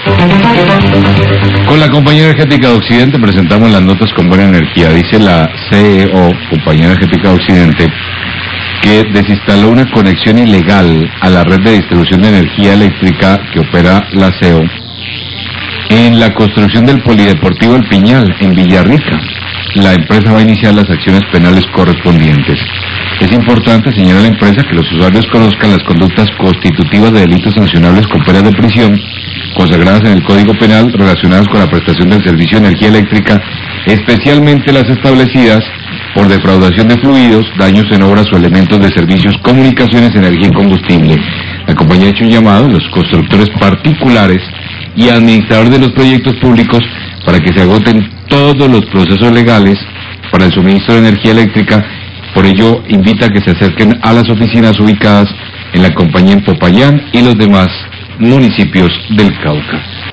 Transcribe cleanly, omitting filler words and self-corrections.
Con la Compañía Energética de Occidente presentamos las notas con buena energía. Dice la CEO, Compañía Energética de Occidente, que desinstaló una conexión ilegal a la red de distribución de energía eléctrica que opera la CEO en la construcción del Polideportivo El Piñal, en Villarrica. La empresa va a iniciar las acciones penales correspondientes. Es importante, señala la empresa, que los usuarios conozcan las conductas constitutivas de delitos sancionables con penas de prisión consagradas en el Código Penal relacionadas con la prestación del servicio de energía eléctrica, especialmente las establecidas por defraudación de fluidos, daños en obras o elementos de servicios, comunicaciones, energía y combustible. La compañía ha hecho un llamado a los constructores particulares y administradores de los proyectos públicos para que se agoten todos los procesos legales para el suministro de energía eléctrica. Por ello, invita a que se acerquen a las oficinas ubicadas en la compañía en Popayán y los demás municipios del Cauca.